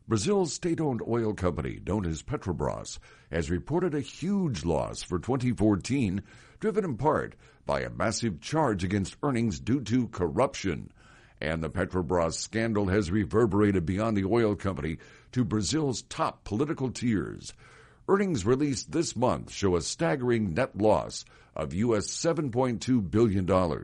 Brazil's state-owned oil company, known as Petrobras, has reported a huge loss for 2014, driven in part by a massive charge against earnings due to corruption. And the Petrobras scandal has reverberated beyond the oil company to Brazil's top political tiers. Earnings released this month show a staggering net loss of U.S. $7.2 billion,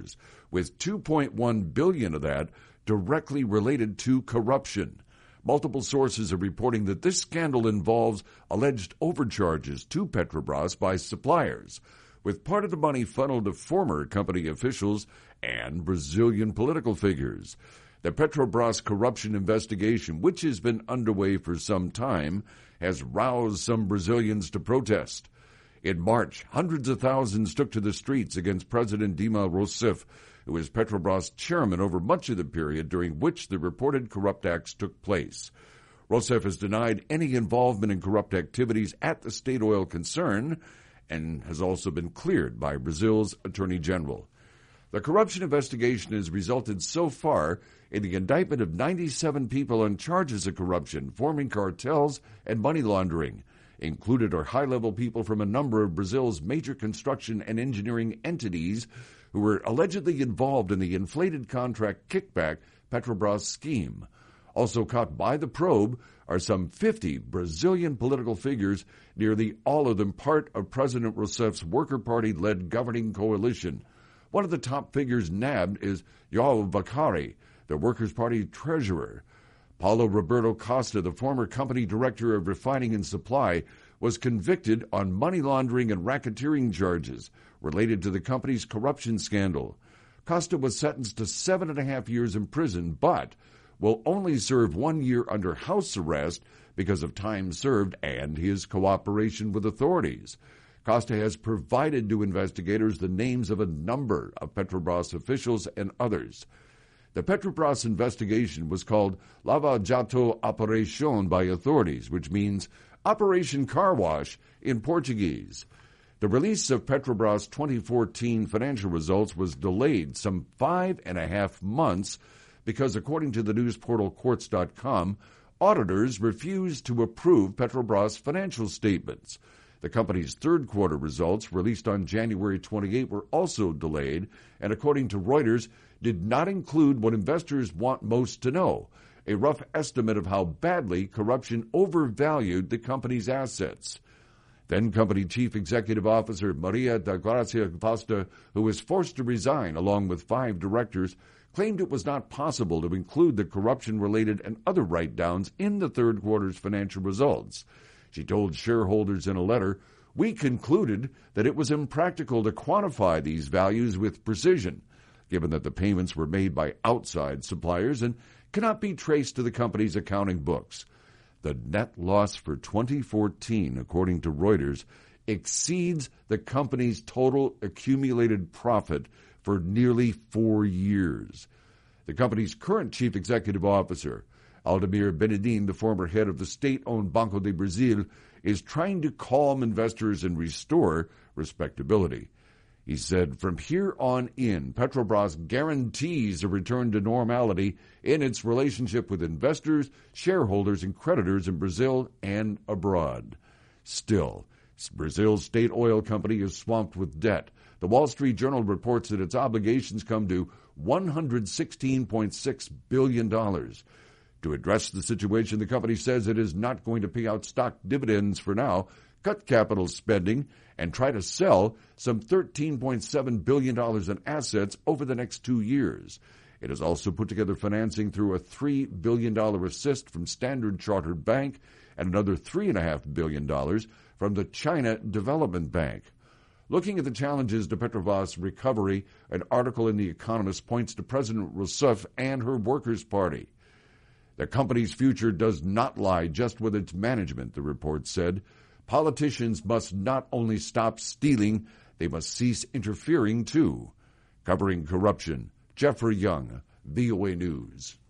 with $2.1 billion of that directly related to corruption. Multiple sources are reporting that this scandal involves alleged overcharges to Petrobras by suppliers, with part of the money funneled to former company officials and Brazilian political figures. The Petrobras corruption investigation, which has been underway for some time, has roused some Brazilians to protest. In March, hundreds of thousands took to the streets against President Dilma Rousseff, who was Petrobras chairman over much of the period during which the reported corrupt acts took place. Rousseff has denied any involvement in corrupt activities at the state oil concern and has also been cleared by Brazil's Attorney General. The corruption investigation has resulted so far in the indictment of 97 people on charges of corruption, forming cartels, and money laundering. Included are high-level people from a number of Brazil's major construction and engineering entities who were allegedly involved in the inflated contract kickback Petrobras scheme. Also caught by the probe are some 50 Brazilian political figures, nearly all of them part of President Rousseff's Worker Party-led governing coalition. One of the top figures nabbed is João Vaccari, the Workers' Party treasurer. Paulo Roberto Costa, the former company director of refining and supply, was convicted on money laundering and racketeering charges related to the company's corruption scandal. Costa was sentenced to 7.5 years in prison, but will only serve 1 year under house arrest because of time served and his cooperation with authorities. Costa has provided to investigators the names of a number of Petrobras officials and others. The Petrobras investigation was called Lava Jato Operación by authorities, which means Operation Car Wash in Portuguese. The release of Petrobras' 2014 financial results was delayed some 5.5 months because, according to the news portal Quartz.com, auditors refused to approve Petrobras' financial statements. The company's third-quarter results, released on January 28, were also delayed and, according to Reuters, did not include what investors want most to know, a rough estimate of how badly corruption overvalued the company's assets. Then-company Chief Executive Officer Maria da Gracia Costa, who was forced to resign along with 5 directors, claimed it was not possible to include the corruption-related and other write-downs in the third quarter's financial results. She told shareholders in a letter, "We concluded that it was impractical to quantify these values with precision, given that the payments were made by outside suppliers and cannot be traced to the company's accounting books." The net loss for 2014, according to Reuters, exceeds the company's total accumulated profit for nearly 4 years. The company's current chief executive officer, Aldemir Benedin, the former head of the state-owned Banco do Brasil, is trying to calm investors and restore respectability. He said, "From here on in, Petrobras guarantees a return to normality in its relationship with investors, shareholders, and creditors in Brazil and abroad." Still, Brazil's state oil company is swamped with debt. The Wall Street Journal reports that its obligations come to $116.6 billion. To address the situation, the company says it is not going to pay out stock dividends for now, cut capital spending, and try to sell some $13.7 billion in assets over the next 2 years. It has also put together financing through a $3 billion assist from Standard Chartered Bank and another $3.5 billion from the China Development Bank. Looking at the challenges to Petrobras' recovery, an article in The Economist points to President Rousseff and her Workers' Party. The company's future does not lie just with its management, the report said. Politicians must not only stop stealing, they must cease interfering too. Covering corruption, Jeffrey Young, VOA News.